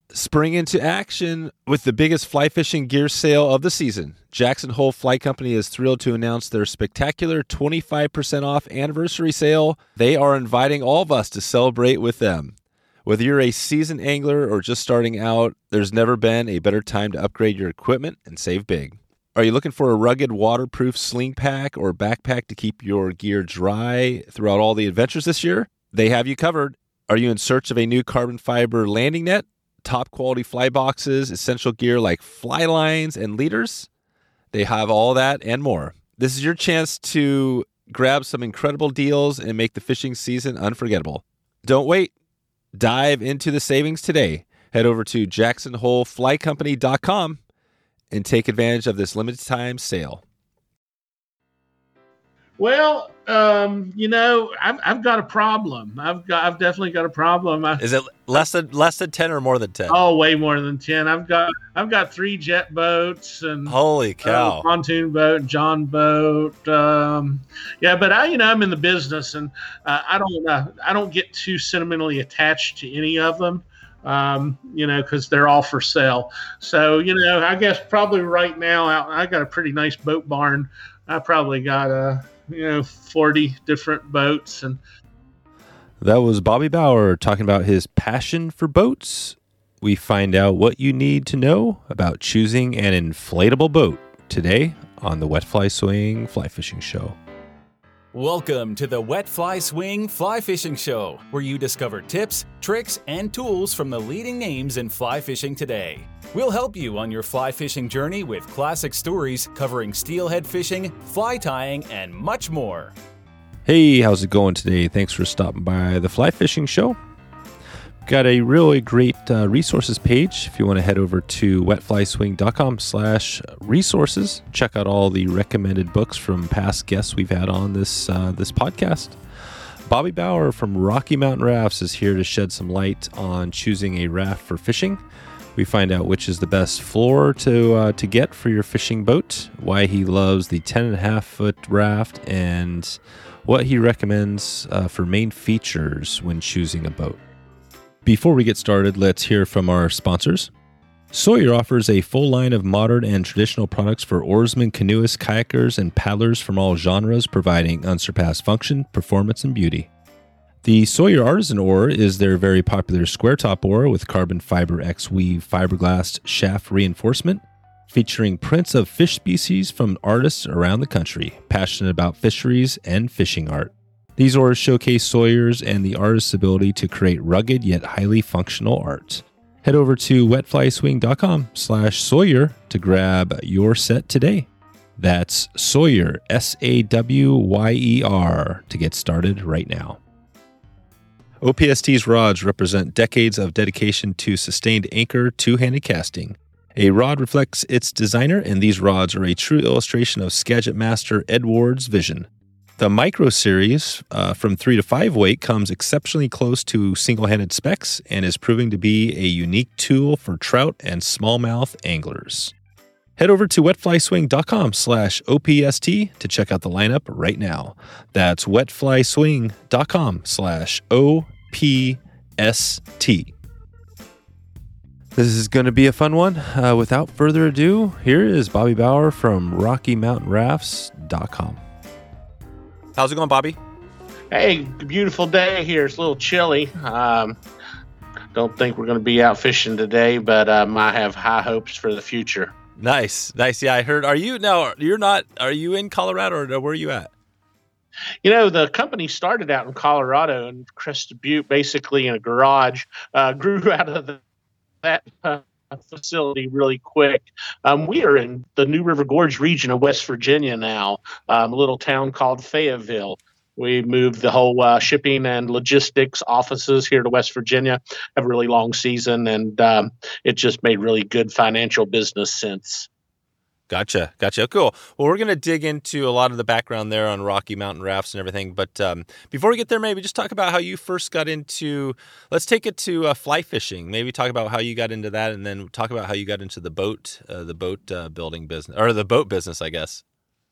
Spring into action with the biggest fly fishing gear sale of the season. Jackson Hole Fly Company is thrilled to announce their spectacular 25% off anniversary sale. They are inviting all of us to celebrate with them. Whether you're a seasoned angler or just starting out, there's never been a better time to upgrade your equipment and save big. Are you looking for a rugged, waterproof sling pack or backpack to keep your gear dry throughout all the adventures this year? They have you covered. Are you in search of a new carbon fiber landing net, top quality fly boxes, essential gear like fly lines and leaders? They have all that and more. This is your chance to grab some incredible deals and make the fishing season unforgettable. Don't wait. Dive into the savings today. Head over to jacksonholeflycompany.com and take advantage of this limited time sale. Well, I've got a problem. I've definitely got a problem. Is it less than 10 or more than 10? Oh, way more than 10. I've got 3 jet boats and holy cow, pontoon boat, John boat. But I'm in the business, and I don't get too sentimentally attached to any of them. Because they're all for sale. So, I guess probably right now I got a pretty nice boat barn. I probably got 40 different boats. And that was Bobby Bauer talking about his passion for boats. We find out what you need to know about choosing an inflatable boat today on the Wet Fly Swing Fly Fishing Show. Welcome to the Wet Fly Swing Fly Fishing Show, where you discover tips, tricks, and tools from the leading names in fly fishing today. We'll help you on your fly fishing journey with classic stories covering steelhead fishing, fly tying, and much more. Hey, how's it going today? Thanks for stopping by the Fly Fishing Show. Got a really great resources page. If you want to head over to wetflyswing.com/resources, check out all the recommended books from past guests we've had on this podcast. Bobby Bauer from Rocky Mountain Rafts is here to shed some light on choosing a raft for fishing. We find out which is the best floor to get for your fishing boat, why he loves the 10.5-foot raft, and what he recommends for main features when choosing a boat. Before we get started, let's hear from our sponsors. Sawyer offers a full line of modern and traditional products for oarsmen, canoeists, kayakers, and paddlers from all genres, providing unsurpassed function, performance, and beauty. The Sawyer Artisan Oar is their very popular square top oar with carbon fiber X-weave fiberglass shaft reinforcement, featuring prints of fish species from artists around the country, passionate about fisheries and fishing art. These oars showcase Sawyer's and the artist's ability to create rugged yet highly functional art. Head over to wetflyswing.com/Sawyer to grab your set today. That's Sawyer, Sawayer, to get started right now. OPST's rods represent decades of dedication to sustained anchor two-handed casting. A rod reflects its designer, and these rods are a true illustration of Skagit master Ed Ward's vision. The Micro Series from 3 to 5 weight comes exceptionally close to single-handed specs and is proving to be a unique tool for trout and smallmouth anglers. Head over to wetflyswing.com/OPST to check out the lineup right now. That's wetflyswing.com/OPST. This is going to be a fun one. Without further ado, here is Bobby Bauer from RockyMountainRafts.com. How's it going, Bobby? Hey, beautiful day here. It's a little chilly. Don't think we're going to be out fishing today, but I have high hopes for the future. Nice. Yeah, I heard. Are you in Colorado, or where are you at? The company started out in Colorado in Crested Butte, basically in a garage, grew out of that facility really quick. We are in the New River Gorge region of West Virginia now, a little town called Fayetteville. We moved the whole shipping and logistics offices here to West Virginia, have a really long season, and it just made really good financial business sense. Gotcha. Cool. Well, we're going to dig into a lot of the background there on Rocky Mountain Rafts and everything. But before we get there, maybe just talk about how you first got into, let's take it to fly fishing. Maybe talk about how you got into that, and then talk about how you got into the boat building business, or the boat business, I guess.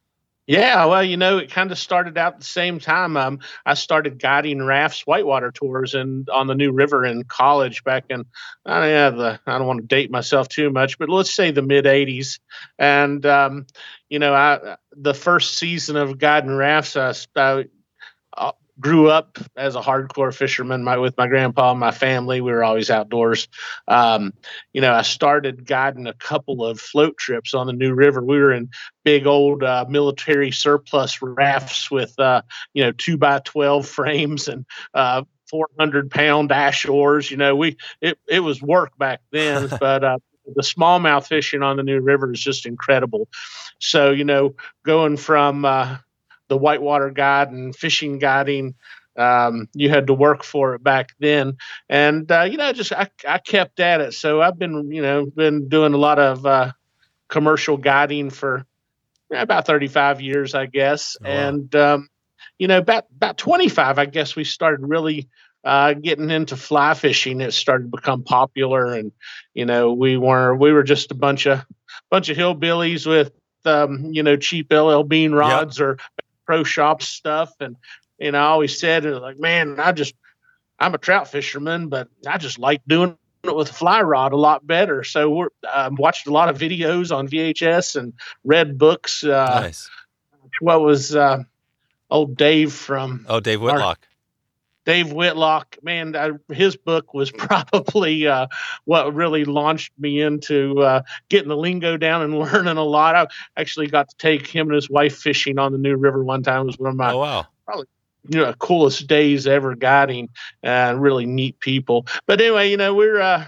Yeah, well, it kind of started out at the same time. I started guiding rafts, whitewater tours, and on the New River in college back in, I don't want to date myself too much, but let's say the mid '80s. And the first season of guiding rafts, I grew up as a hardcore fisherman with my grandpa and my family. We were always outdoors. I started guiding a couple of float trips on the New River. We were in big old military surplus rafts with 2x12 frames and 400-pound ash oars. It was work back then, but the smallmouth fishing on the New River is just incredible. So going from the whitewater guide and fishing guiding, you had to work for it back then, and I kept at it. So I've been doing a lot of commercial guiding for about 35 years, I guess. Oh, wow. And about 25, I guess we started really getting into fly fishing. It started to become popular, and we were just a bunch of hillbillies with cheap LL Bean rods. Yep. Or pro shop stuff. And I always said, like, man, I'm a trout fisherman, but I just like doing it with a fly rod a lot better. So we're watched a lot of videos on VHS and read books. Nice. What was old Dave from? Oh, Dave Whitlock. Dave Whitlock, man, his book was probably what really launched me into getting the lingo down and learning a lot. I actually got to take him and his wife fishing on the New River one time. It was one of my probably coolest days ever guiding, and really neat people. But anyway, we're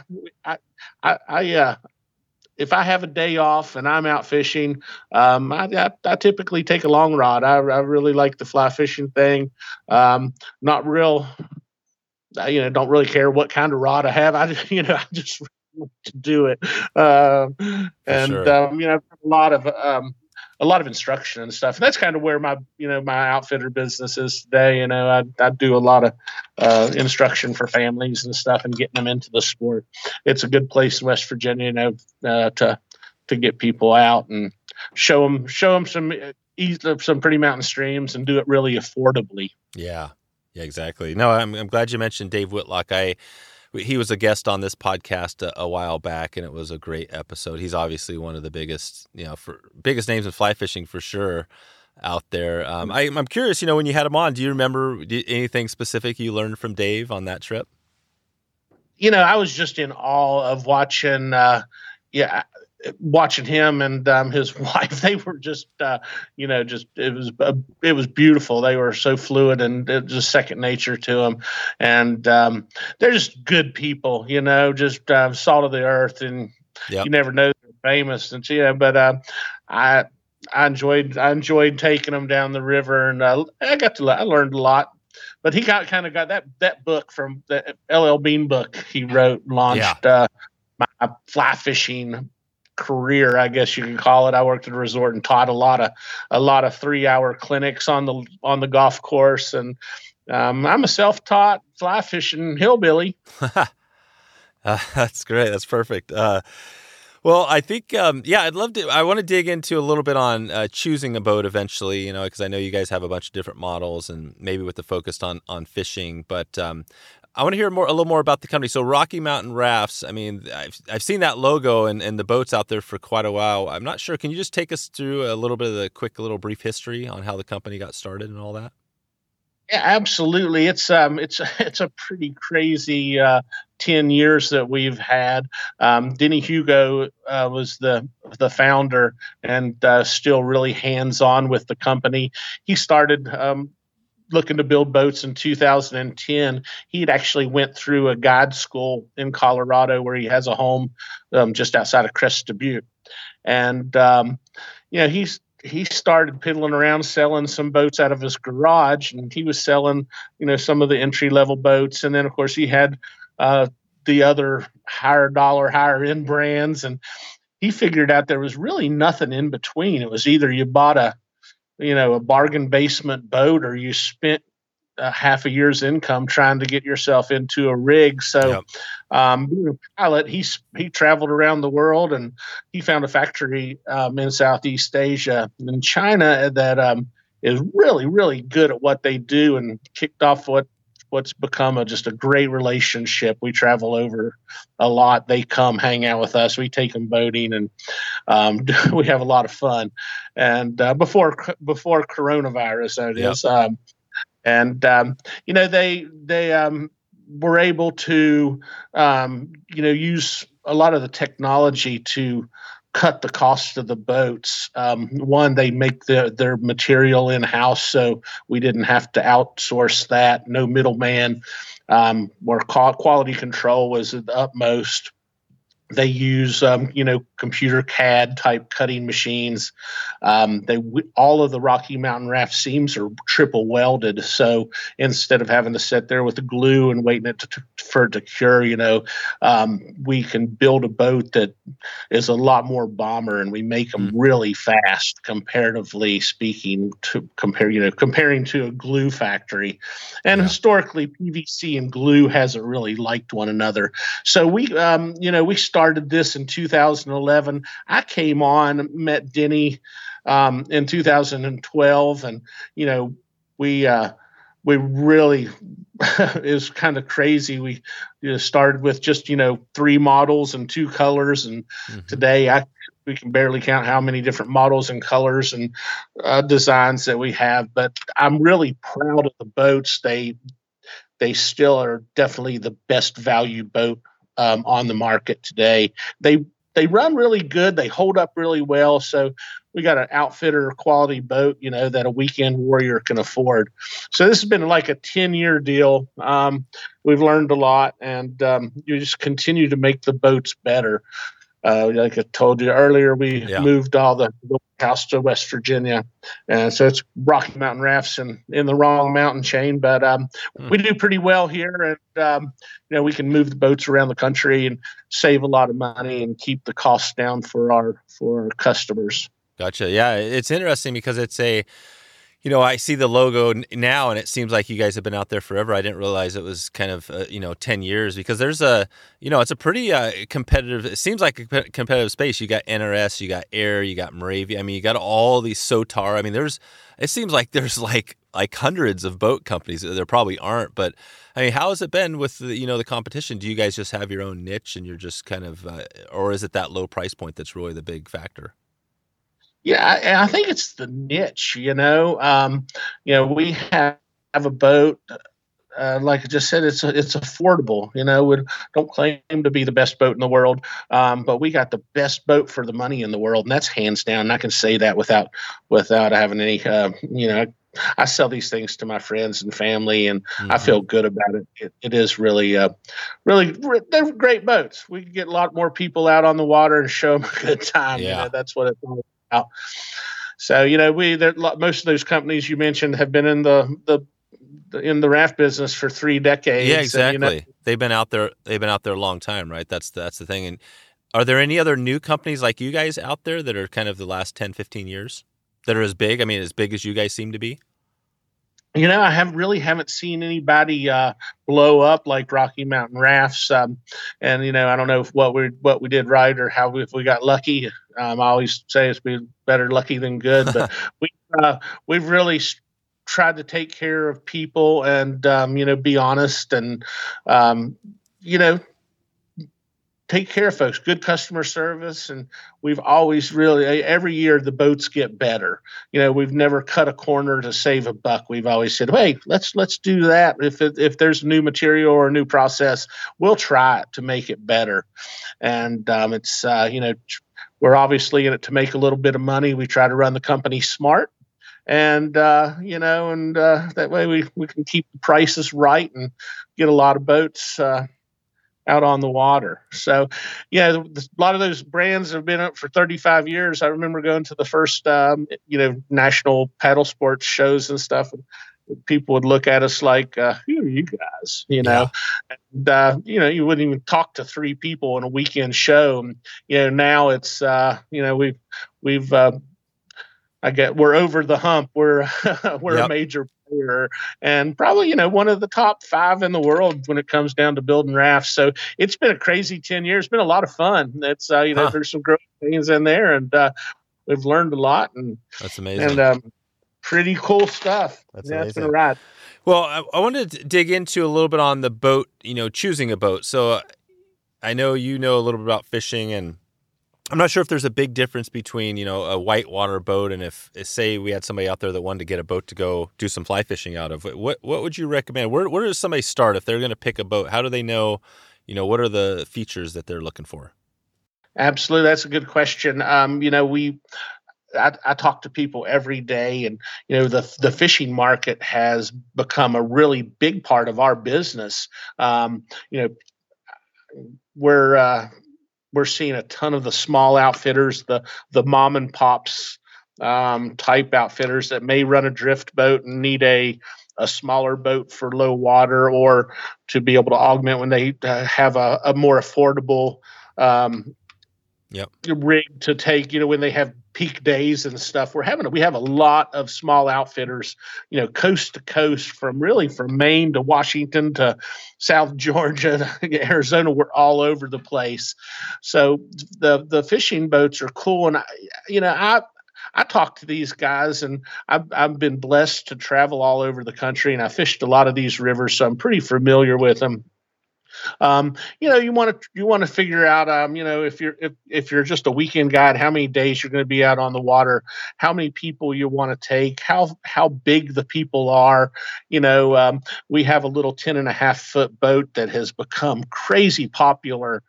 if I have a day off and I'm out fishing, I typically take a long rod. I really like the fly fishing thing. Not real, don't really care what kind of rod I have. I just want to do it. A lot of instruction and stuff. And that's kind of where my outfitter business is today. I do a lot of instruction for families and stuff and getting them into the sport. It's a good place in West Virginia, to get people out and show them some pretty mountain streams and do it really affordably. Yeah, exactly. No, I'm glad you mentioned Dave Whitlock. He was a guest on this podcast a while back, and it was a great episode. He's obviously one of the biggest names in fly fishing for sure out there. I'm curious, when you had him on, do you remember anything specific you learned from Dave on that trip? I was just in awe of watching him and his wife. They were just it was beautiful. They were so fluid, and it was just second nature to them. And they're just good people, just salt of the earth, and yep. You never know they're famous. And but I enjoyed taking them down the river, and I learned a lot. But he got that book from the LL Bean book he wrote, launched my fly fishing career, I guess you can call it. I worked at a resort and taught a lot of 3-hour clinics on the golf course, and I'm a self-taught fly fishing hillbilly. That's great. That's perfect. Well, I think I'd love to. I want to dig into a little bit on choosing a boat eventually, because I know you guys have a bunch of different models, and maybe with the focus on fishing, but I want to hear a little more about the company. So Rocky Mountain Rafts, I mean, I've seen that logo and the boats out there for quite a while. I'm not sure. Can you just take us through a little bit of the brief history on how the company got started and all that? Yeah, absolutely. It's a pretty crazy 10 years that we've had. Denny Hugo was the founder and still really hands-on with the company. He started looking to build boats in 2010. He'd actually went through a guide school in Colorado, where he has a home just outside of Crested Butte. And he started piddling around selling some boats out of his garage, and he was selling some of the entry-level boats. And then, of course, he had the other higher end brands, and he figured out there was really nothing in between. It was either you bought a bargain basement boat, or you spent half a year's income trying to get yourself into a rig. So, being a pilot, he traveled around the world, and he found a factory in Southeast Asia in China that is really, really good at what they do, and kicked off what's become just a great relationship. We travel over a lot. They come hang out with us. We take them boating, and we have a lot of fun. And before coronavirus, that is. They were able to use a lot of the technology to cut the cost of the boats. One, they make their material in-house, so we didn't have to outsource that. No middleman, where quality control was at the utmost. They use, computer CAD type cutting machines. All of the Rocky Mountain raft seams are triple welded. So instead of having to sit there with the glue and waiting for it to cure, we can build a boat that is a lot more bomber, and we make them really fast, comparatively speaking, comparing to a glue factory. And historically, PVC and glue hasn't really liked one another. So we started this in 2011. I came on, met Denny in 2012, and we really is kind of crazy. We started with just 3 models and 2 colors, and today we can barely count how many different models and colors and designs that we have. But I'm really proud of the boats. They still are definitely the best value boat on the market today. They run really good. They hold up really well. So we got an outfitter quality boat, that a weekend warrior can afford. So this has been like a 10-year deal. We've learned a lot, and you just continue to make the boats better. Like I told you earlier, we moved all the house to West Virginia, and so it's Rocky Mountain Rafts in the wrong mountain chain, but we do pretty well here, and we can move the boats around the country and save a lot of money and keep the costs down for our customers. Gotcha. Yeah, it's interesting because it's I see the logo now, and it seems like you guys have been out there forever. I didn't realize it was kind of 10 years, because there's it's a pretty competitive. It seems like a competitive space. You got NRS, you got Air, you got Moravia. I mean, you got all these Sotar. I mean, it seems like there's like hundreds of boat companies. There probably aren't, but I mean, how has it been with the competition? Do you guys just have your own niche, and you're just kind of, or is it that low price point that's really the big factor? Yeah, I think it's the niche. We have a boat. Like I just said, it's affordable. We don't claim to be the best boat in the world, but we got the best boat for the money in the world, and that's hands down. And I can say that without having any. I sell these things to my friends and family, and I feel good about it. It is really, they're great boats. We can get a lot more people out on the water and show them a good time. Yeah. That's what it's all about. So most of those companies you mentioned have been in the raft business for 3 decades. Yeah, exactly. And, they've been out there a long time, right? That's the thing. And are there any other new companies like you guys out there that are kind of the last 10, 15 years that are as big? I mean, as big as you guys seem to be? I haven't seen anybody blow up like Rocky Mountain Rafts, and I don't know if what we did right or if we got lucky. I always say it's been better lucky than good, but we've really tried to take care of people and be honest and take care of folks, good customer service. And we've always every year the boats get better. We've never cut a corner to save a buck. We've always said, hey, let's do that. If there's new material or a new process, we'll try it to make it better. And it's, we're obviously in it to make a little bit of money. We try to run the company smart. And, that way we can keep the prices right and get a lot of boats out on the water. So, a lot of those brands have been up for 35 years. I remember going to the first, national paddle sports shows and stuff. And people would look at us like, who are you guys? And, you wouldn't even talk to 3 people in a weekend show. And, now it's, we're over the hump. We're a major and probably, one of the top 5 in the world when it comes down to building rafts. So it's been a crazy 10 years. It's been a lot of fun. It's, there's some great things in there, and we've learned a lot. And that's amazing. And pretty cool stuff. That's amazing. It's been a ride. Well, I wanted to dig into a little bit on the boat, choosing a boat. So I know you know a little bit about fishing, and I'm not sure if there's a big difference between, a whitewater boat and if say we had somebody out there that wanted to get a boat to go do some fly fishing out of. What would you recommend? Where does somebody start if they're going to pick a boat? How do they know, what are the features that they're looking for? Absolutely. That's a good question. I talk to people every day, and the fishing market has become a really big part of our business. We're seeing a ton of the small outfitters, the mom and pops type outfitters that may run a drift boat and need a smaller boat for low water, or to be able to augment when they have a more affordable rig to take, when they have peak days and stuff. We have a lot of small outfitters, coast to coast, from Maine to Washington to South Georgia to Arizona. We're all over the place. So the fishing boats are cool. And I talk to these guys, and I've been blessed to travel all over the country, and I fished a lot of these rivers, so I'm pretty familiar with them. You want to figure out, if you're just a weekend guide, how many days you're going to be out on the water, how many people you want to take, how big the people are. We have a little 10.5-foot boat that has become crazy popular,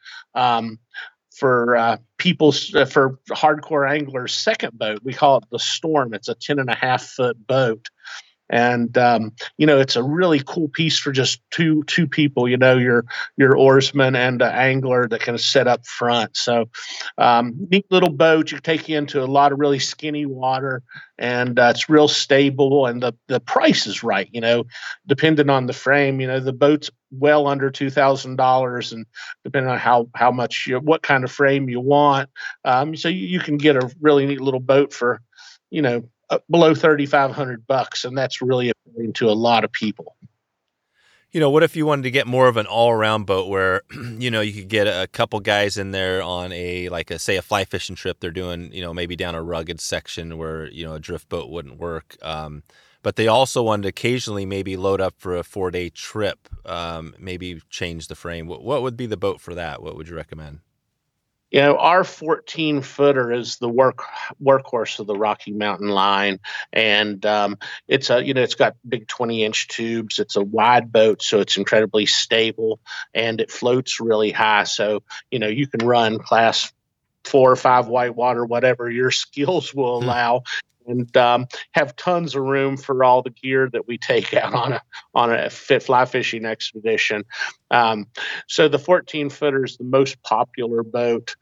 for for hardcore anglers' second boat. We call it the Storm. It's a 10.5-foot boat. And, it's a really cool piece for just two people, your oarsman and an angler that can set up front. So neat little boat. You take you into a lot of really skinny water, and it's real stable, and the price is right, depending on the frame. The boat's well under $2,000, and depending on how much what kind of frame you want. So you can get a really neat little boat for, below $3,500, and that's really appealing to a lot of people. What if you wanted to get more of an all-around boat where, you could get a couple guys in there on a fly fishing trip. They're doing, maybe down a rugged section where, a drift boat wouldn't work. But they also wanted to occasionally maybe load up for a 4-day trip, maybe change the frame. What would be the boat for that? What would you recommend? Our 14-footer is the workhorse of the Rocky Mountain line, and it's got big 20-inch tubes. It's a wide boat, so it's incredibly stable, and it floats really high. So you can run class 4 or 5 whitewater, whatever your skills will allow, and have tons of room for all the gear that we take out on a fly fishing expedition. So the 14-footer is the most popular boat.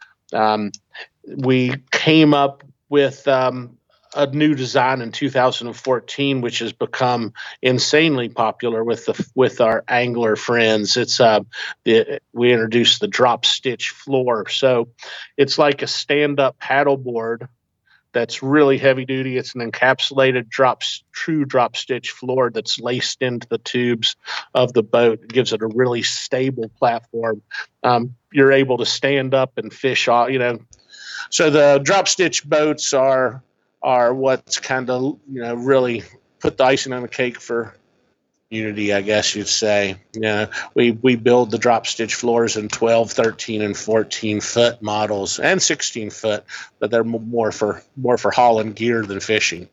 We came up with a new design in 2014, which has become insanely popular with our angler friends. It's we introduced the drop stitch floor, so it's like a stand-up paddleboard that's really heavy duty. It's an encapsulated true drop stitch floor that's laced into the tubes of the boat. It gives it a really stable platform. You're able to stand up and fish all, So the drop stitch boats are what's kind of, really put the icing on the cake for Unity, I guess you'd say. We build the drop stitch floors in 12, 13, and 14-foot models, and 16-foot, but they're more for hauling gear than fishing.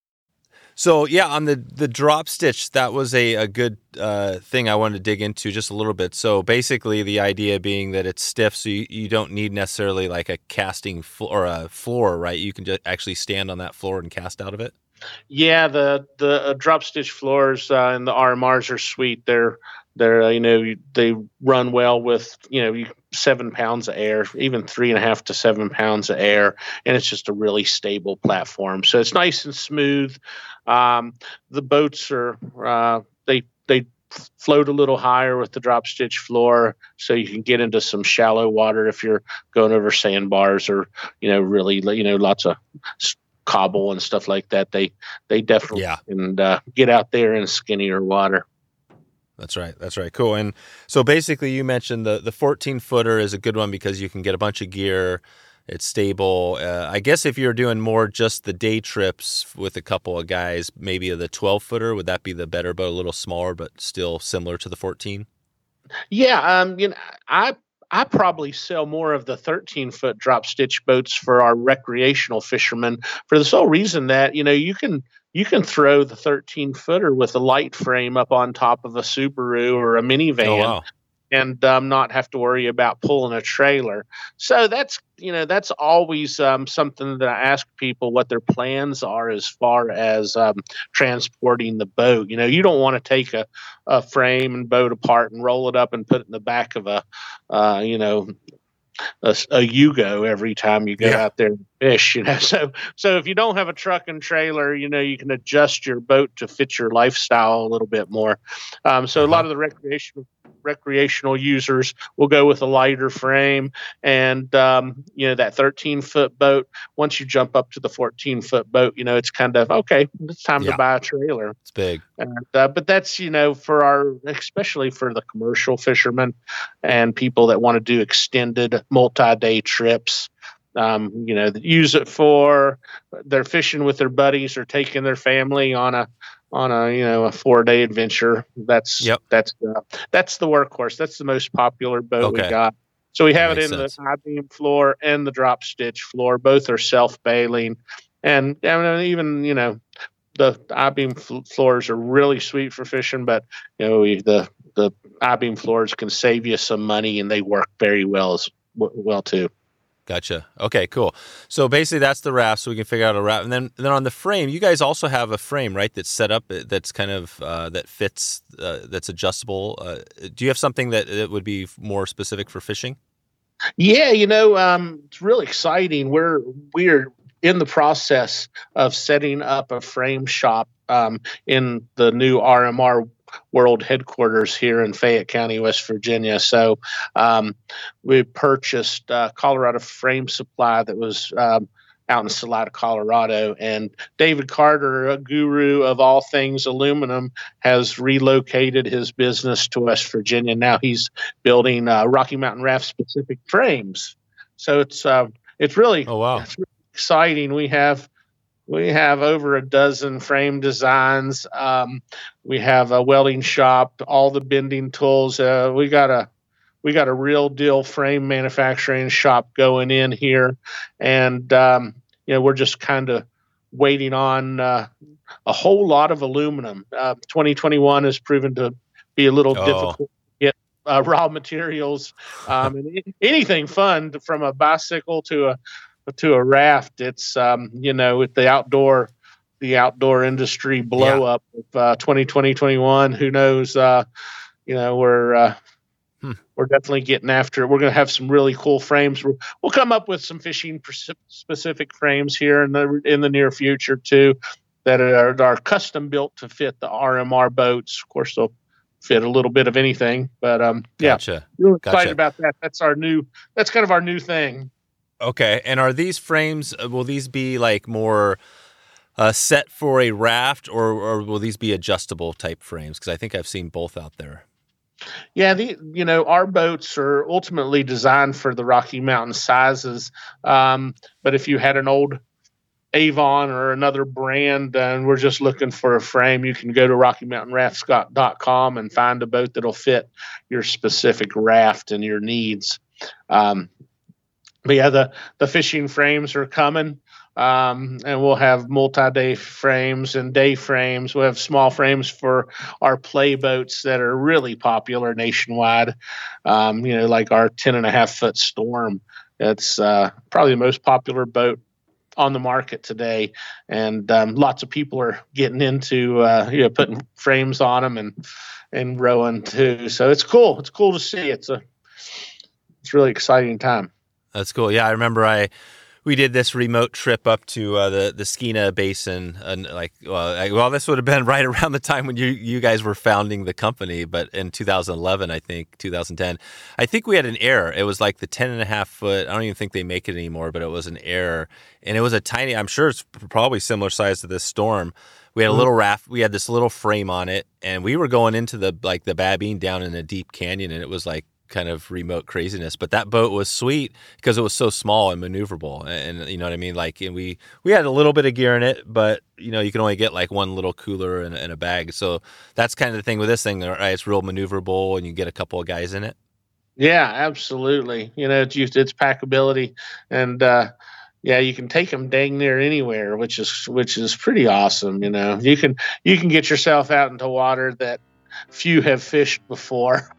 So yeah, on the drop stitch, that was a good thing I wanted to dig into just a little bit. So basically, the idea being that it's stiff, so you don't need necessarily like a casting or a floor, right? You can just actually stand on that floor and cast out of it. Yeah, the drop stitch floors in the RMRs are sweet. They're they run well with 7 pounds of air, even 3.5 to 7 pounds of air, and it's just a really stable platform. So it's nice and smooth. The boats are they float a little higher with the drop stitch floor, so you can get into some shallow water if you're going over sandbars or really lots of cobble and stuff like that, they definitely can get out there in skinnier water. That's right. That's right. Cool. And so basically you mentioned the 14-footer is a good one because you can get a bunch of gear. It's stable. I guess if you're doing more just the day trips with a couple of guys, maybe the 12-footer, would that be the better boat? A little smaller, but still similar to the 14? Yeah. I probably sell more of the 13-foot drop stitch boats for our recreational fishermen for the sole reason that, you can throw the 13-footer with a light frame up on top of a Subaru or a minivan. Oh, wow. And not have to worry about pulling a trailer. So that's always something that I ask people what their plans are as far as transporting the boat. You don't want to take a frame and boat apart and roll it up and put it in the back of a Yugo every time you go out there and fish, So if you don't have a truck and trailer, you can adjust your boat to fit your lifestyle a little bit more. So a lot of the recreational users will go with a lighter frame and that 13-foot boat. Once you jump up to the 14-foot boat, it's kind of okay, it's time to buy a trailer. It's big. But that's especially for the commercial fishermen and people that want to do extended multi-day trips. Use it for they're fishing with their buddies or taking their family on a 4-day adventure. That's the workhorse. That's the most popular boat we got. So we have it in the I-beam floor and the drop stitch floor. Both are self-bailing, and even the I-beam floors are really sweet for fishing. But the I-beam floors can save you some money, and they work very well too. Gotcha. Okay, cool. So basically that's the raft, so we can figure out a raft. And then on the frame, you guys also have a frame, right, that's set up, that's kind of, that fits, that's adjustable. Do you have something that would be more specific for fishing? Yeah, it's really exciting. We're in the process of setting up a frame shop in the new RMR World headquarters here in Fayette County, West Virginia. So we purchased Colorado Frame Supply that was out in Salida, Colorado. And David Carter, a guru of all things aluminum, has relocated his business to West Virginia. Now he's building Rocky Mountain Raft specific frames. So it's really, it's really exciting. We have over a dozen frame designs. We have a welding shop, all the bending tools. We got a real deal frame manufacturing shop going in here, and we're just kind of waiting on a whole lot of aluminum. 2021 has proven to be a little difficult to get raw materials. And anything fun from a bicycle to a raft. It's with the outdoor industry blow up of 2021. Who knows? We're definitely getting after it. We're going to have some really cool frames. We'll come up with some fishing specific frames here in the near future too, that are custom built to fit the RMR boats. Of course, they'll fit a little bit of anything, but Gotcha. Really excited about that. That's kind of our new thing. Okay. And are these frames, will these be like more set for a raft or will these be adjustable type frames? Because I think I've seen both out there. Yeah, our boats are ultimately designed for the Rocky Mountain sizes. But if you had an old Avon or another brand and we're just looking for a frame, you can go to RockyMountainRafts.com and find a boat that'll fit your specific raft and your needs. But yeah, the fishing frames are coming, and we'll have multi-day frames and day frames. We'll have small frames for our play boats that are really popular nationwide, like our 10.5-foot Storm. It's probably the most popular boat on the market today, and lots of people are getting into putting frames on them and rowing too. So it's cool. It's cool to see. It's really exciting time. That's cool. Yeah, I remember I We did this remote trip up to the Skeena Basin, and this would have been right around the time when you guys were founding the company, but in 2011, I think 2010, I think we had an error. It was like the 10.5 foot. I don't even think they make it anymore, but it was an error, and it was a tiny. I'm sure it's probably similar size to this Storm. We had a little raft. We had this little frame on it, and we were going into the Babine down in a deep canyon, and it was like kind of remote craziness, but that boat was sweet because it was so small and maneuverable, and you know what I mean. Like, and we had a little bit of gear in it, but you can only get like one little cooler and a bag. So that's kind of the thing with this thing, right? It's real maneuverable, and you get a couple of guys in it. Yeah, absolutely. It's packability, and you can take them dang near anywhere, which is pretty awesome. You can get yourself out into water that few have fished before.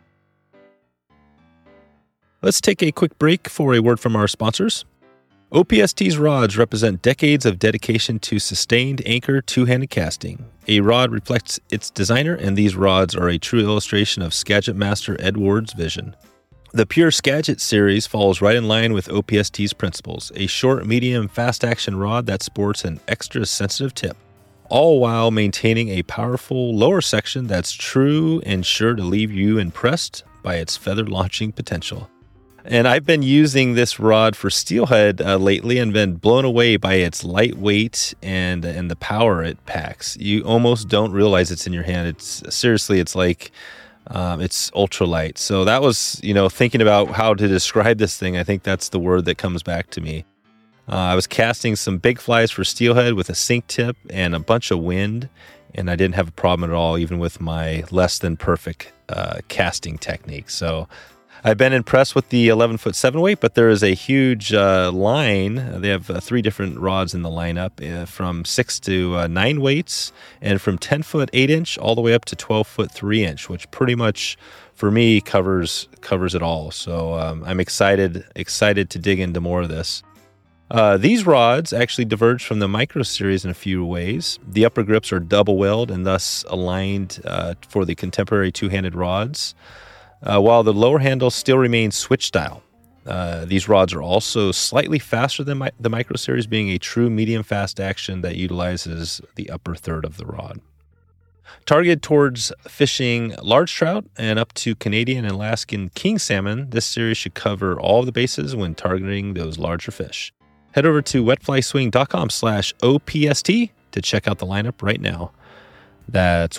Let's take a quick break for a word from our sponsors. OPST's rods represent decades of dedication to sustained anchor two-handed casting. A rod reflects its designer, and these rods are a true illustration of Skagit master Ed Ward's vision. The Pure Skagit series falls right in line with OPST's principles, a short, medium, fast-action rod that sports an extra sensitive tip, all while maintaining a powerful lower section that's true and sure to leave you impressed by its feather launching potential. And I've been using this rod for steelhead lately and been blown away by its lightweight and the power it packs. You almost don't realize it's in your hand. It's like it's ultralight. So that was, thinking about how to describe this thing, I think that's the word that comes back to me. I was casting some big flies for steelhead with a sink tip and a bunch of wind, and I didn't have a problem at all, even with my less than perfect casting technique. So I've been impressed with the 11-foot 7-weight, but there is a huge line. They have 3 different rods in the lineup, from 6 to 9 weights, and from 10-foot 8-inch all the way up to 12-foot 3-inch, which pretty much, for me, covers it all. So I'm excited to dig into more of this. These rods actually diverge from the Micro Series in a few ways. The upper grips are double weld and thus aligned for the contemporary two-handed rods, while the lower handle still remains switch style. These rods are also slightly faster than the Micro Series, being a true medium fast action that utilizes the upper third of the rod. Targeted towards fishing large trout and up to Canadian and Alaskan king salmon, this series should cover all the bases when targeting those larger fish. Head over to wetflyswing.com/OPST to check out the lineup right now. That's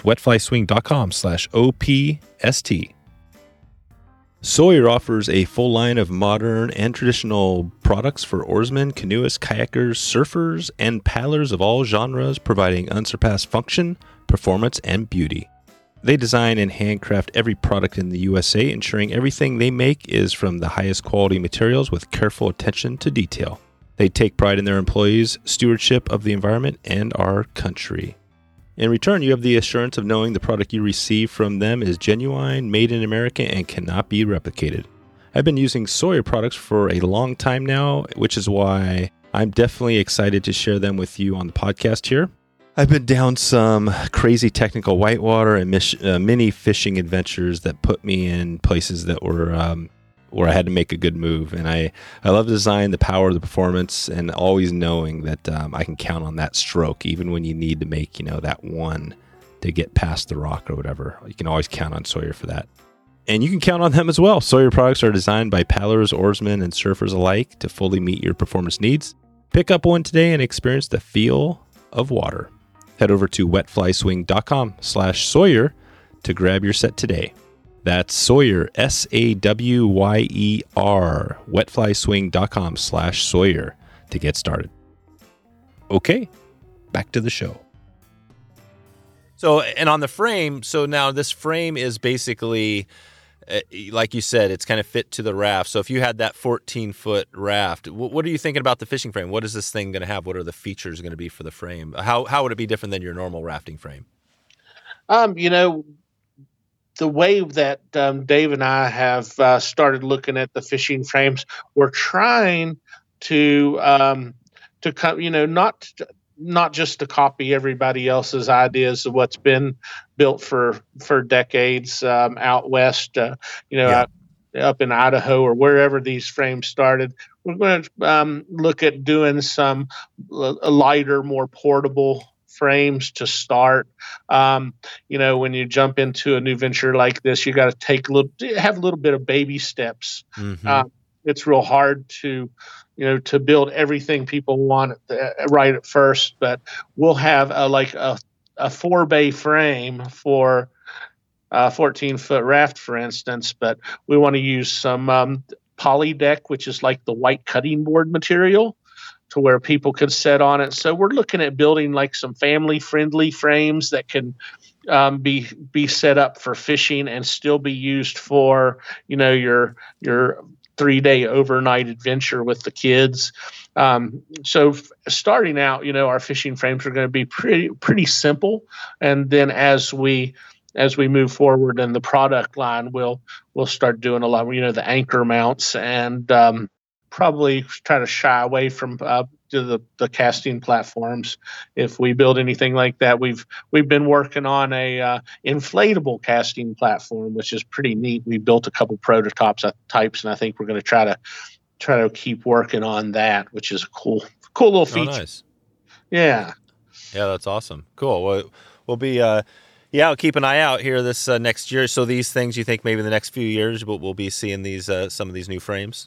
wetflyswing.com/OPST. Sawyer offers a full line of modern and traditional products for oarsmen, canoeists, kayakers, surfers, and paddlers of all genres, providing unsurpassed function, performance, and beauty. They design and handcraft every product in the USA, ensuring everything they make is from the highest quality materials with careful attention to detail. They take pride in their employees' stewardship of the environment and our country. In return, you have the assurance of knowing the product you receive from them is genuine, made in America, and cannot be replicated. I've been using Sawyer products for a long time now, which is why I'm definitely excited to share them with you on the podcast here. I've been down some crazy technical whitewater and mini fishing adventures that put me in places that were where I had to make a good move. And I love the design, the power, the performance, and always knowing that I can count on that stroke, even when you need to make, that one to get past the rock or whatever. You can always count on Sawyer for that. And you can count on them as well. Sawyer products are designed by paddlers, oarsmen, and surfers alike to fully meet your performance needs. Pick up one today and experience the feel of water. Head over to wetflyswing.com/Sawyer to grab your set today. That's Sawyer, SAWYER, wetflyswing.com/Sawyer to get started. Okay, back to the show. So, and on the frame, so now this frame is basically, like you said, it's kind of fit to the raft. So if you had that 14-foot raft, what are you thinking about the fishing frame? What is this thing going to have? What are the features going to be for the frame? How would it be different than your normal rafting frame? The way that Dave and I have started looking at the fishing frames, we're trying to not just to copy everybody else's ideas of what's been built for decades out west. up in Idaho or wherever these frames started. We're going to look at doing some lighter, more portable frames to start. When you jump into a new venture like this, you got to have a little bit of baby steps. Mm-hmm. It's real hard to build everything people want right at first, but we'll have a 4-bay frame for 14-foot raft, for instance, but we want to use some polydeck, which is like the white cutting board material, to where people could sit on it. So we're looking at building like some family-friendly frames that can be set up for fishing and still be used for your 3-day overnight adventure with the kids. So starting out, our fishing frames are going to be pretty simple, and then as we move forward in the product line, we'll start doing a lot, the anchor mounts, and probably try to shy away from the casting platforms if we build anything like that. We've been working on a inflatable casting platform, which is pretty neat. We built a couple prototypes, and I think we're going to try to keep working on that, which is a cool little feature. Oh, nice. Yeah, that's awesome. Cool. We'll be I'll keep an eye out here this next year. So these things, you think maybe in the next few years, but we'll be seeing these some of these new frames?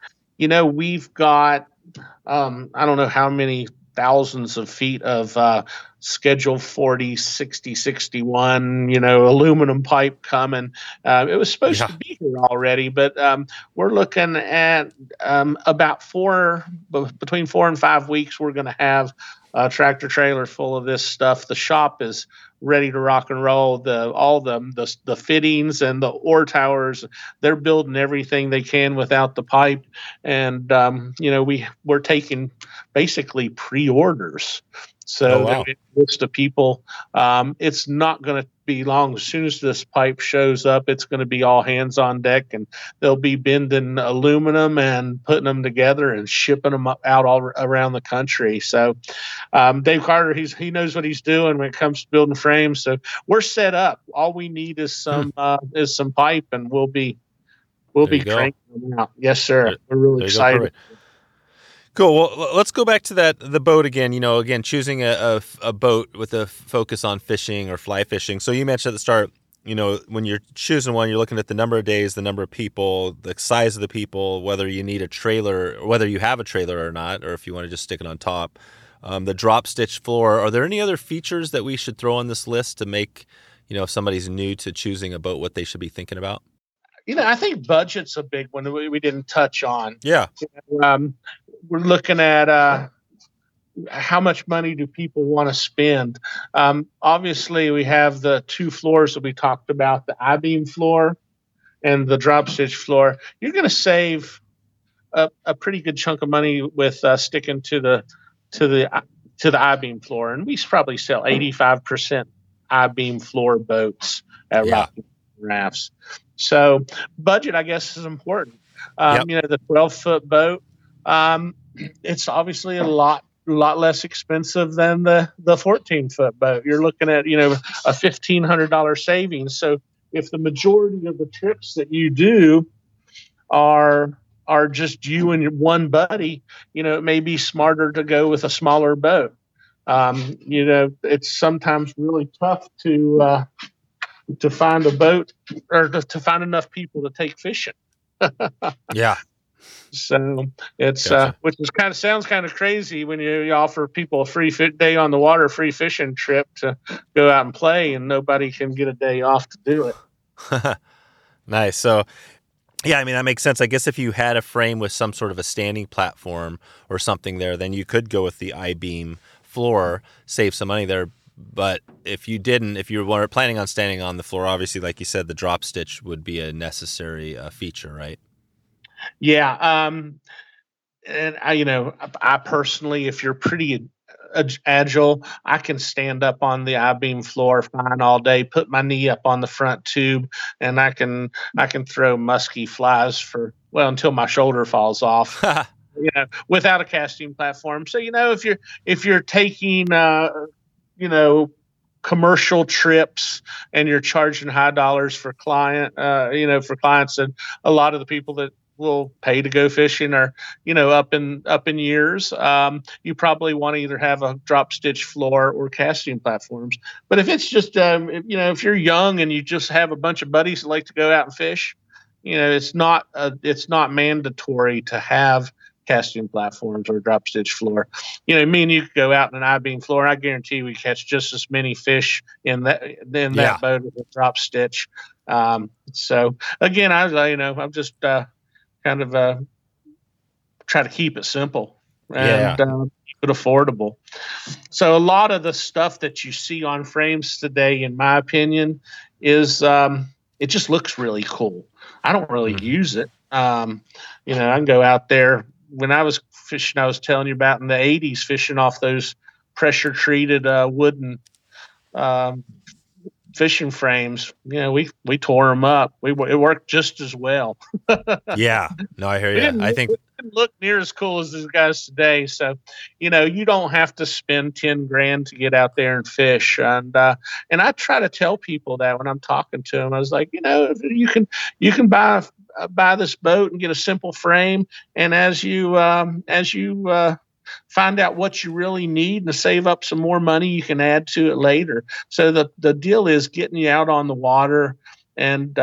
We've got, I don't know how many thousands of feet of Schedule 40, 60, 61, aluminum pipe coming. It was supposed to be here already, but we're looking at about between 4 and 5 weeks, we're going to have a tractor trailer full of this stuff. The shop is ready to rock and roll. All the fittings and the oar towers, they're building everything they can without the pipe. And we're taking basically pre-orders. So there's a list of people. It's not going to be long. As soon as this pipe shows up, it's going to be all hands on deck, and they'll be bending aluminum and putting them together and shipping them out all around the country. So Dave Carter, he knows what he's doing when it comes to building frames. So we're set up. All we need is some pipe, and we'll be cranking them out. Yes, sir. We're really excited. Cool. Well, let's go back to the boat again. Again, choosing a boat with a focus on fishing or fly fishing. So you mentioned at the start, when you're choosing one, you're looking at the number of days, the number of people, the size of the people, whether you need a trailer, or whether you have a trailer or not, or if you want to just stick it on top. The drop stitch floor. Are there any other features that we should throw on this list to make, if somebody's new to choosing a boat, what they should be thinking about? I think budget's a big one we didn't touch on. Yeah. We're looking at how much money do people want to spend. Obviously, we have the 2 floors that we talked about, the I-beam floor and the drop stitch floor. You're going to save a pretty good chunk of money with sticking to the I-beam floor, and we probably sell 85% I-beam floor boats at Rocky Rafts. So budget, I guess, is important. The 12-foot boat. It's obviously a lot less expensive than the 14-foot boat. You're looking at, a $1,500 savings. So if the majority of the trips that you do are just you and your one buddy, it may be smarter to go with a smaller boat. It's sometimes really tough to find a boat or to find enough people to take fishing. Yeah. So it's which is sounds kind of crazy when you offer people a free day on the water, free fishing trip to go out and play, and nobody can get a day off to do it. Nice. So, that makes sense. I guess if you had a frame with some sort of a standing platform or something there, then you could go with the I-beam floor, save some money there. But if you didn't, if you were planning on standing on the floor, obviously, like you said, the drop stitch would be a necessary feature, right? Yeah. And I personally, if you're pretty agile, I can stand up on the I-beam floor fine all day, put my knee up on the front tube, and I can throw musky flies until my shoulder falls off. Without a casting platform. So, if you're taking, commercial trips and you're charging high dollars for for clients, and a lot of the people that will pay to go fishing are, up in years. You probably want to either have a drop stitch floor or casting platforms. But if it's just, if you're young and you just have a bunch of buddies that like to go out and fish, it's not mandatory to have casting platforms or drop stitch floor. Me and you could go out in an I-beam floor. I guarantee we catch just as many fish in that boat as a drop stitch. So again, I'm just kind of try to keep it simple and keep it affordable. So a lot of the stuff that you see on frames today, in my opinion, is it just looks really cool. I don't really use it. I can go out there. When I was fishing, I was telling you about in the 80s, fishing off those pressure treated wooden fishing frames. We tore them up. It worked just as well. Yeah, no, I hear you. I think it didn't look near as cool as these guys today. So, you don't have to spend $10,000 to get out there and fish. And I try to tell people that when I'm talking to them. I was like, you can buy this boat and get a simple frame, and as you find out what you really need and to save up some more money, you can add to it later. So the deal is getting you out on the water and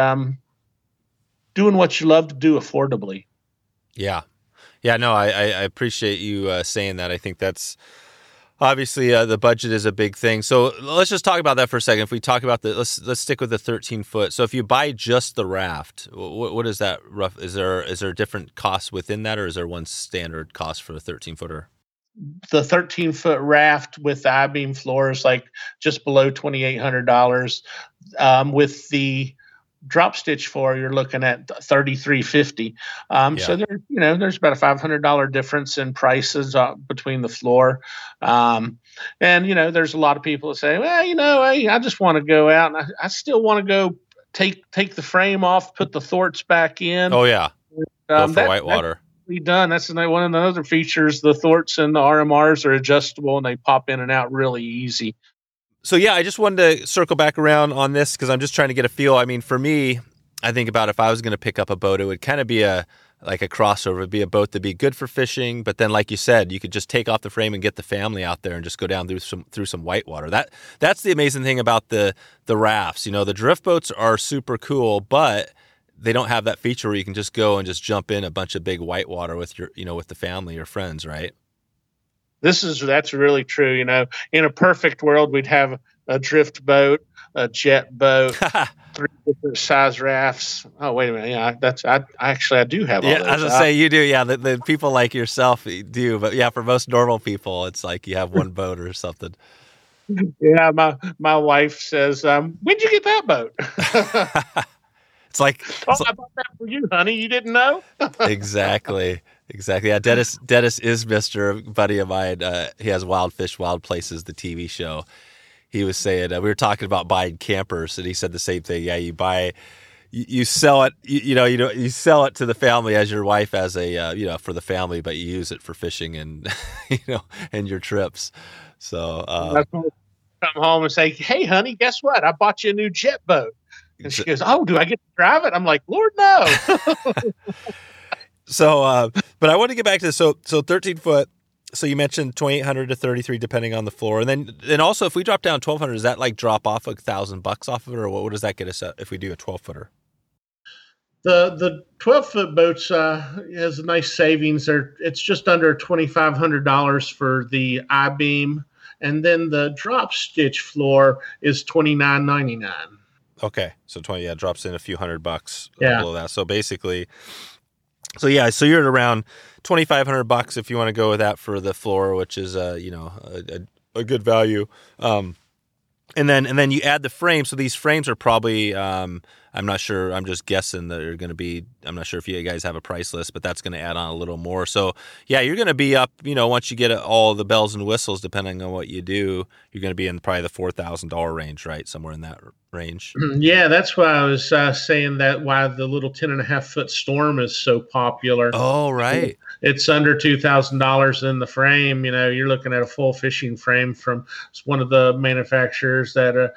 doing what you love to do affordably. Yeah. No, I appreciate you saying that. I think that's obviously the budget is a big thing. So let's just talk about that for a second. If we talk about let's stick with the 13-foot. So if you buy just the raft, what is that rough? Is there different costs within that, or is there one standard cost for a 13-footer? The 13-foot raft with the I-beam floor is like just below $2,800. With the drop stitch floor, you're looking at $3,350. So there's about a $500 difference in prices between the floor. There's a lot of people that say, well, I just want to go out and I still want to go take the frame off, put the thwarts back in. Oh yeah. Go for whitewater. Done. That's one of the other features. The thwarts and the RMRs are adjustable and they pop in and out really easy. So yeah, I just wanted to circle back around on this because I'm just trying to get a feel. I mean, for me, I think about if I was going to pick up a boat, it would kind of be like a crossover. It'd be a boat that'd be good for fishing, but then like you said, you could just take off the frame and get the family out there and just go down through some whitewater. That's the amazing thing about the rafts. The drift boats are super cool, but they don't have that feature where you can just go and just jump in a bunch of big whitewater with with the family or friends, right? That's really true. In a perfect world, we'd have a drift boat, a jet boat, 3 different size rafts. Oh, wait a minute. Yeah, I do have all those. As I say, you do. Yeah, the people like yourself do. But yeah, for most normal people, it's like you have one boat or something. Yeah, my wife says, "When'd you get that boat?" It's like, I bought that for you, honey. You didn't know? Exactly. Yeah, Dennis is Mr. buddy of mine. He has Wild Fish, Wild Places, the TV show. He was saying, we were talking about buying campers, and he said the same thing. Yeah, you sell it, you sell it to the family as your wife as a, for the family, but you use it for fishing and, and your trips. So, come home and say, hey, honey, guess what? I bought you a new jet boat. And she goes, oh, do I get to drive it? I'm like, Lord, no. So, but I want to get back to this. So 13-foot. So you mentioned 2,800 to 33, depending on the floor, and then also if we drop down 1,200, does that like drop off $1,000 off of it, or what does that get us if we do a 12-footer? The 12-foot boats has a nice savings. It's just under $2,500 for the I-beam, and then the drop stitch floor is $2,999. Okay, so it drops in a few $100 below that. So basically, so you're at around $2,500 if you want to go with that for the floor, which is a good value. And then you add the frame. So these frames are probably I'm not sure. I'm just guessing that they're going to be. I'm not sure if you guys have a price list, but that's going to add on a little more. So yeah, you're going to be up. Once you get all the bells and whistles, depending on what you do, you're going to be in probably the $4,000 range, right? Somewhere in that range. Yeah, that's why I was saying that why the little 10.5-foot Storm is so popular. Oh, right. It's under $2,000 in the frame. You're looking at a full fishing frame from one of the manufacturers that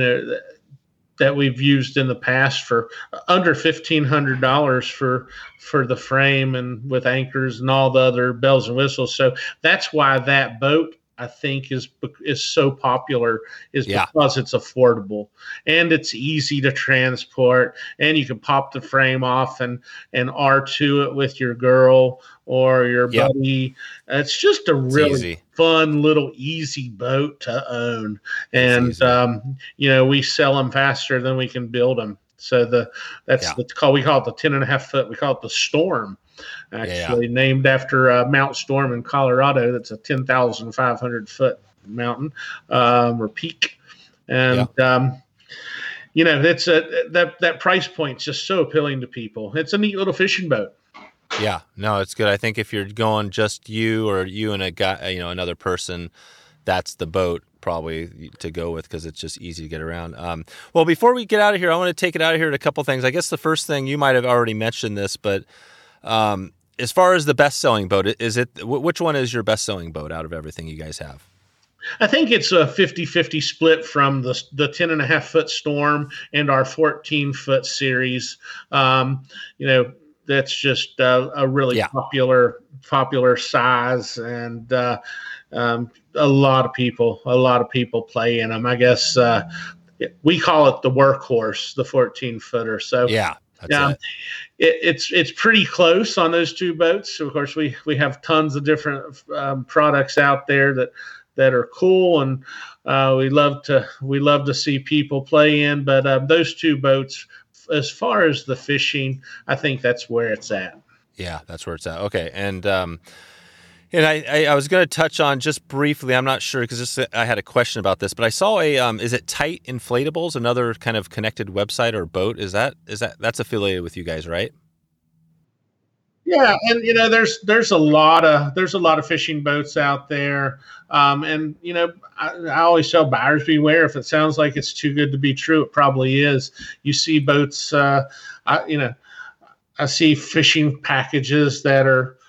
that we've used in the past for under $1,500 for the frame and with anchors and all the other bells and whistles. So that's why that boat, I think, is so popular, because it's affordable and it's easy to transport, and you can pop the frame off and R2 it with your girl or your buddy. It's just a really fun little easy boat to own, and we sell them faster than we can build them. So we call it the 10.5-foot. We call it the Storm. Actually, named after Mount Storm in Colorado. That's a 10,500-foot mountain or peak, and that's that price point's just so appealing to people. It's a neat little fishing boat. Yeah, no, it's good. I think if you're going just you and a guy, another person, that's the boat probably to go with, because it's just easy to get around. Well, before we get out of here, I want to take it out of here at a couple things. I guess the first thing, you might have already mentioned this, but as far as the best-selling boat, which one is your best-selling boat out of everything you guys have? I think it's a 50-50 split from the 10.5-foot Storm and our 14-foot series. That's just a really popular size, and a lot of people play in them. I guess we call it the workhorse, the 14-footer. So it's pretty close on those two boats. Of course, we have tons of different products out there that are cool, and we love to see people play in. But those two boats, as far as the fishing, I think that's where it's at. Yeah, that's where it's at. Okay, and I was going to touch on just briefly. I'm not sure, because I had a question about this, but I saw is it Tight Inflatables, another kind of connected website or boat? That's affiliated with you guys, right? Yeah, and there's a lot of fishing boats out there, and I always tell buyers, beware. If it sounds like it's too good to be true, it probably is. You see boats, I see fishing packages that are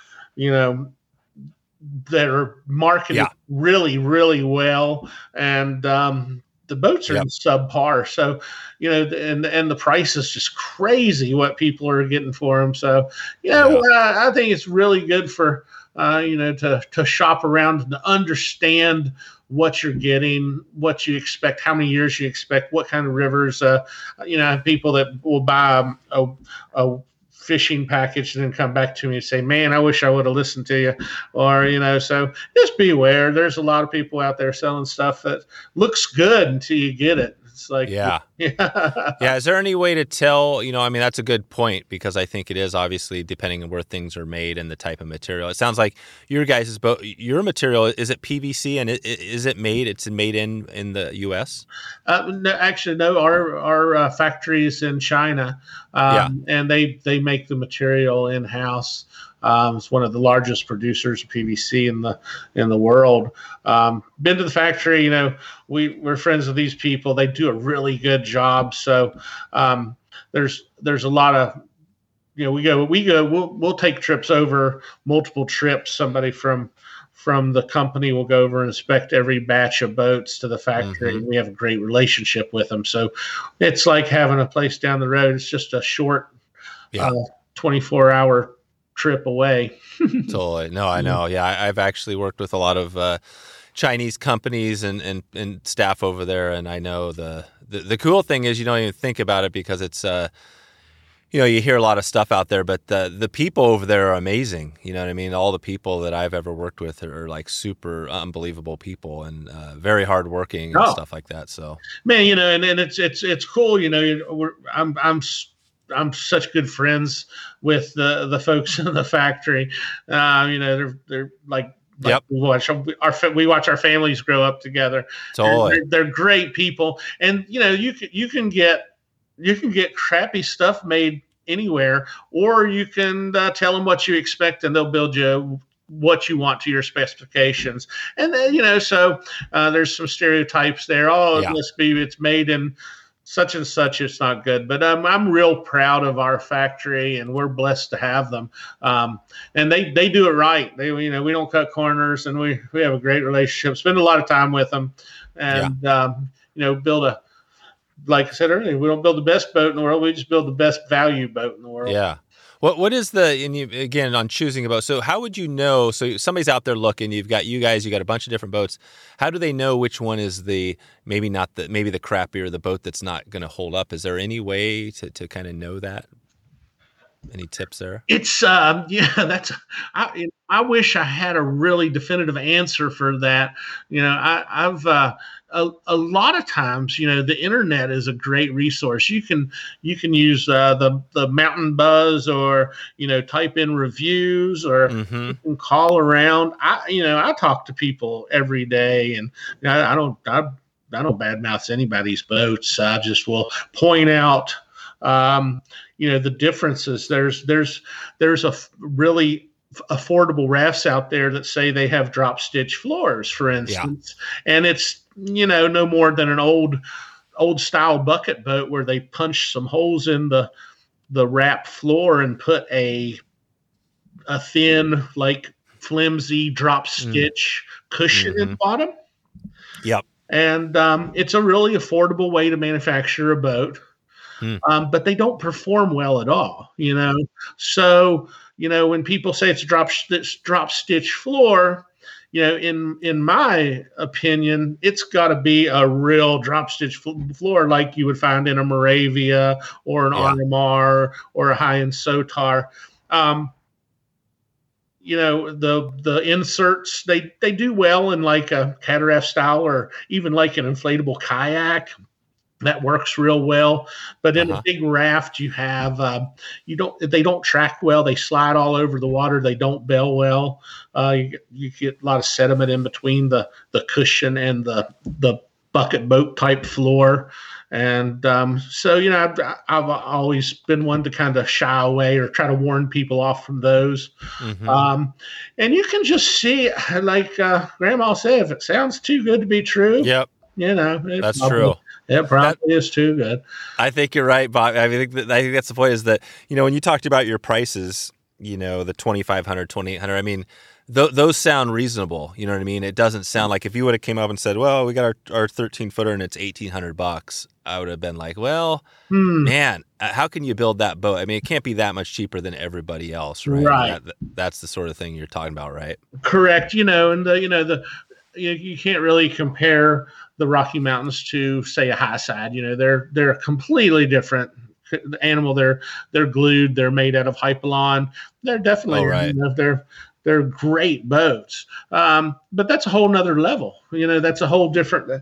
marketed really, really well, and the boats are subpar. So, and the price is just crazy what people are getting for them. So, I think it's really good for, to shop around and to understand what you're getting, what you expect, how many years you expect, what kind of rivers. People that will buy a fishing package and then come back to me and say, man, I wish I would have listened to you. Or, so just beware. There's a lot of people out there selling stuff that looks good until you get it. It's like, yeah. Is there any way to tell, that's a good point, because I think it is obviously depending on where things are made and the type of material. It sounds like your guys' boat, your material, is it PVC, and it's made in the U.S.? No, actually, no, our factory is in China, and they make the material in-house. It's one of the largest producers of PVC in the world. Been to the factory, we're friends with these people. They do a really good job. So there's a lot of, we'll take trips over, multiple trips. Somebody from the company will go over and inspect every batch of boats to the factory. Mm-hmm. We have a great relationship with them. So it's like having a place down the road. It's just a short 24-hour trip away. Totally. No, I know. Yeah, I've actually worked with a lot of Chinese companies and staff over there, and I know the cool thing is you don't even think about it, because it's you hear a lot of stuff out there, but the people over there are amazing. You know what I mean? All the people that I've ever worked with are like super unbelievable people, and very hardworking and stuff like that. So, man, and it's cool. I'm such good friends with the folks in the factory. They're like we watch our families grow up together. Totally. They're great people, and you can get get crappy stuff made anywhere, or you can tell them what you expect and they'll build you what you want to your specifications. And then, so there's some stereotypes there. Oh, Yeah. it's made in such and such, it's not good. But I'm real proud of our factory, and we're blessed to have them. And they do it right. We don't cut corners, and we have a great relationship. Spend a lot of time with them, and build like I said earlier, we don't build the best boat in the world. We just build the best value boat in the world. Yeah. What is again, on choosing a boat? So how would you know? So somebody's out there looking, you got a bunch of different boats. How do they know which one is maybe the crappier, the boat that's not going to hold up? Is there any way to kind of know that? Any tips there? It's I wish I had a really definitive answer for that. I've a lot of times, the internet is a great resource. You can use the Mountain Buzz, or type in reviews, or you can call around. I talk to people every day, and I don't badmouth anybody's boats. I just will point out the differences. There's a really affordable rafts out there that say they have drop stitch floors, for instance, and it's no more than an old style bucket boat where they punch some holes in the wrap floor and put a thin, like flimsy drop stitch cushion in the bottom. Yep. And it's a really affordable way to manufacture a boat. But they don't perform well at all, So, when people say it's a drop stitch floor, in my opinion, it's got to be a real drop stitch floor like you would find in a Moravia or an Audemars or a high-end Sotar. The inserts, they do well in like a cataract style, or even like an inflatable kayak. That works real well, but in a big raft, you have they don't track well. They slide all over the water. They don't bail well. You get a lot of sediment in between the cushion and the bucket boat type floor, and I've always been one to kind of shy away or try to warn people off from those. And you can just see, like Grandma said, if it sounds too good to be true. Yep. That's true. It probably is too good. I think you're right, Bob. I think that's the point, is that, when you talked about your prices, the $2,500, $2,800, I mean, those sound reasonable. You know what I mean? It doesn't sound like if you would have came up and said, well, we got our 13 footer and it's $1,800, I would have been like, well, man, how can you build that boat? I mean, it can't be that much cheaper than everybody else, right? Right. That's the sort of thing you're talking about, right? Correct. You can't really compare the Rocky Mountains to, say, a high side. They're a completely different animal. They're glued. They're made out of Hypalon. They're definitely they're great boats. But that's a whole nother level. That's a whole different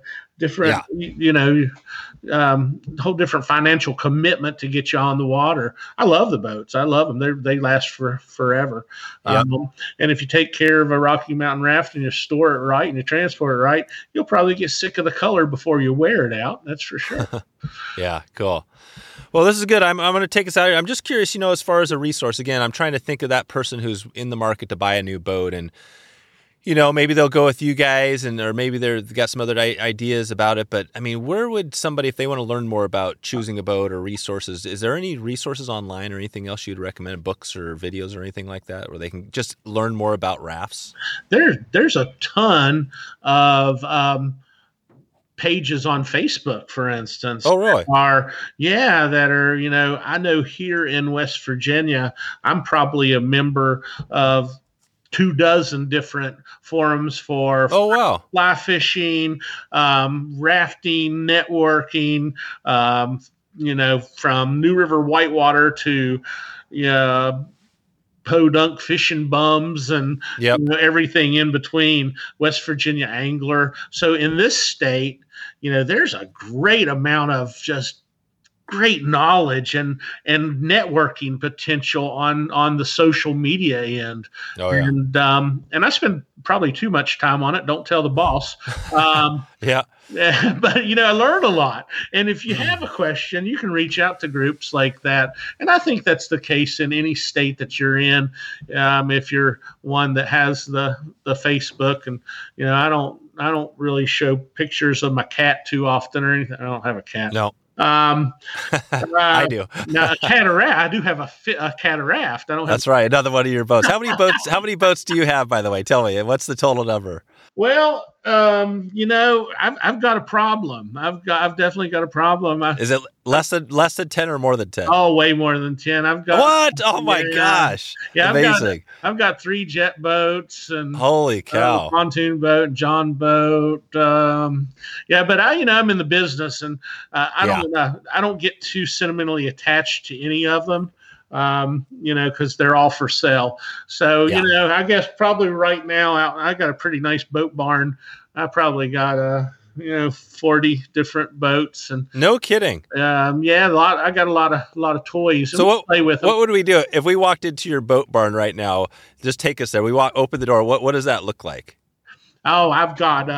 whole different financial commitment to get you on the water. I love the boats. I love them. They last forever. Yep. And if you take care of a Rocky Mountain raft and you store it right and you transport it right, you'll probably get sick of the color before you wear it out. That's for sure. Yeah, cool. Well, this is good. I'm going to take us out here. I'm just curious, as far as a resource, again, I'm trying to think of that person who's in the market to buy a new boat, and maybe they'll go with you guys, or maybe they've got some other ideas about it. But I mean, where would somebody, if they want to learn more about choosing a boat or resources, is there any resources online or anything else you'd recommend, books or videos or anything like that, where they can just learn more about rafts? There's a ton of pages on Facebook, for instance. Oh, really? That are, I know here in West Virginia, I'm probably a member of 24 different forums for fly fishing, rafting, networking, from New River Whitewater to podunk fishing bums and everything in between, West Virginia Angler. So in this state, there's a great amount of just great knowledge and networking potential on the social media end. Oh, yeah. And I spend probably too much time on it. Don't tell the boss. Yeah. But, I learned a lot. And if you have a question, you can reach out to groups like that. And I think that's the case in any state that you're in. If you're one that has the Facebook, and, I don't really show pictures of my cat too often or anything. I don't have a cat. No. I do. Now, a cataract. I do have a cataract. I don't. That's right. Another one of your boats. How many boats do you have, by the way? Tell me. What's the total number? Well, I've got a problem. I've definitely got a problem. Is it less than 10 or more than 10? Oh, way more than 10. I've got what? Oh my gosh! Yeah, amazing. I've got 3 jet boats and holy cow, pontoon boat, John boat. But I'm in the business, and I don't get too sentimentally attached to any of them. Because they're all for sale. So, I guess probably right now I got a pretty nice boat barn. I probably got 40 different boats, and no kidding. a lot. I got a lot of toys. So what play with them. What would we do if we walked into your boat barn right now? Just take us there. We open the door. What does that look like? Oh, I've got,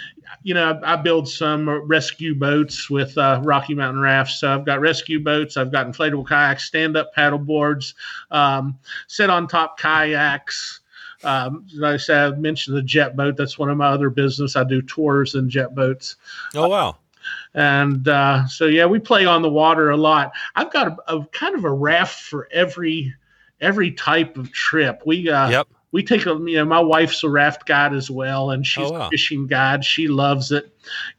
I build some rescue boats with Rocky Mountain Rafts. So I've got rescue boats. I've got inflatable kayaks, stand-up paddle boards, sit-on-top kayaks. Like I said, I mentioned the jet boat. That's one of my other business. I do tours in jet boats. Oh, wow. And we play on the water a lot. I've got a kind of a raft for every type of trip. We take my wife's a raft guide as well, and she's a fishing guide. She loves it.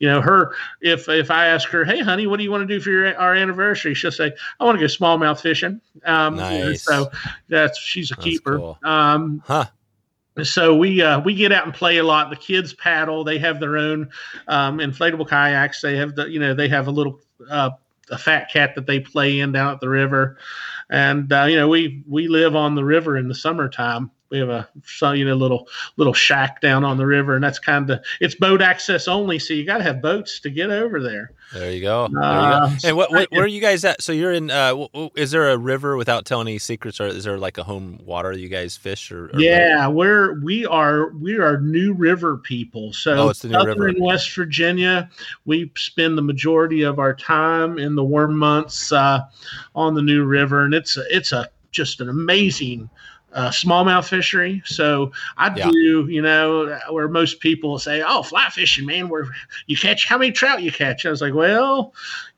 If I ask her, hey, honey, what do you want to do for our anniversary? She'll say, I want to go smallmouth fishing. Nice. So she's a keeper. Cool. So we get out and play a lot. The kids paddle. They have their own inflatable kayaks. They have they have a little a fat cat that they play in down at the river, and we live on the river in the summertime. We have a little shack down on the river, and that's it's boat access only. So you got to have boats to get over there. There you go. And where are you guys at? So you're in. Is there a river, without telling any secrets, or is there like a home water you guys fish? Or yeah, we are New River people. So it's the New River in West Virginia. We spend the majority of our time in the warm months on the New River, and it's just an amazing smallmouth fishery. So I do, where most people say, oh, fly fishing, man, where you catch, how many trout you catch? I was like, well,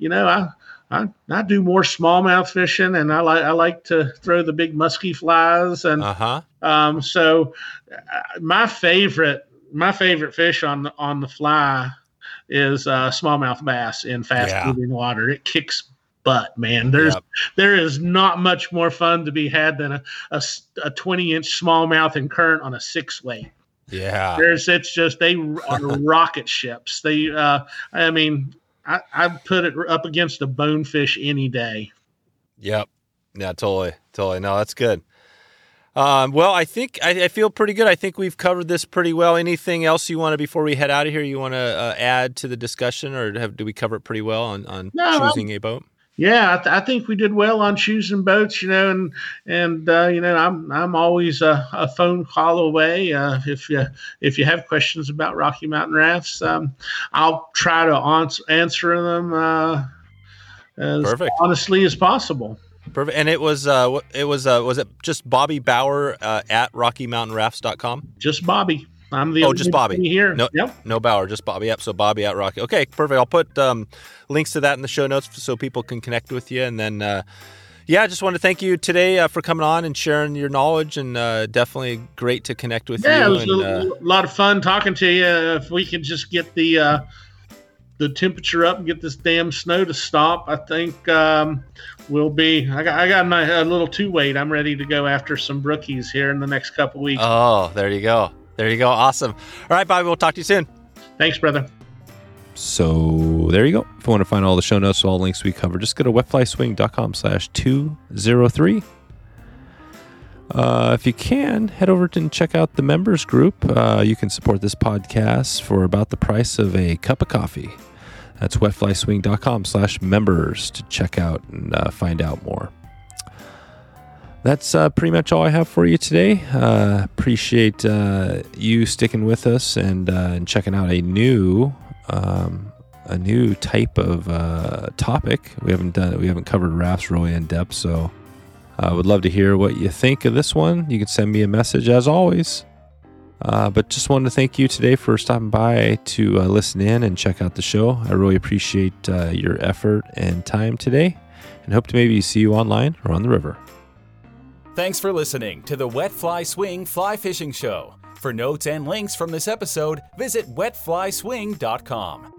I do more smallmouth fishing, and I like to throw the big musky flies. And so my favorite fish on the fly is smallmouth bass in fast moving water. It kicks butt, man. There is not much more fun to be had than a 20-inch smallmouth in current on a 6-weight. Yeah. They are rocket ships. They, I'd put it up against a bonefish any day. Yep. Yeah, totally. No, that's good. Well, I think I feel pretty good. I think we've covered this pretty well. Anything else you want to, before we head out of here, you want to add to the discussion, or do we cover it pretty well on choosing a boat? Yeah, I think we did well on choosing boats, and I'm always a phone call away. If you have questions about Rocky Mountain Rafts, I'll try to answer them as honestly as possible. Perfect. And was it just Bobby Bauer at RockyMountainRafts.com? Just Bobby. I'm the only just Bobby here. No Bauer, just Bobby. Yep. So Bobby at Rocky. Okay, perfect. I'll put links to that in the show notes so people can connect with you. And then, I just want to thank you today for coming on and sharing your knowledge. And definitely great to connect with you. Yeah, it was a lot of fun talking to you. If we can just get the temperature up and get this damn snow to stop, I think we'll be. I got my little 2-weight. I'm ready to go after some brookies here in the next couple weeks. Oh, there you go. Awesome. All right, Bobby, we'll talk to you soon. Thanks, brother. So there you go. If you want to find all the show notes, all links we cover, just go to wetflyswing.com/203. If you can, head over and check out the members group. You can support this podcast for about the price of a cup of coffee. That's wetflyswing.com/members to check out and find out more. That's pretty much all I have for you today. Appreciate you sticking with us and checking out a new type of topic. We haven't covered rafts really in depth, so I would love to hear what you think of this one. You can send me a message as always. But just wanted to thank you today for stopping by to listen in and check out the show. I really appreciate your effort and time today, and hope to maybe see you online or on the river. Thanks for listening to the Wet Fly Swing Fly Fishing Show. For notes and links from this episode, visit wetflyswing.com.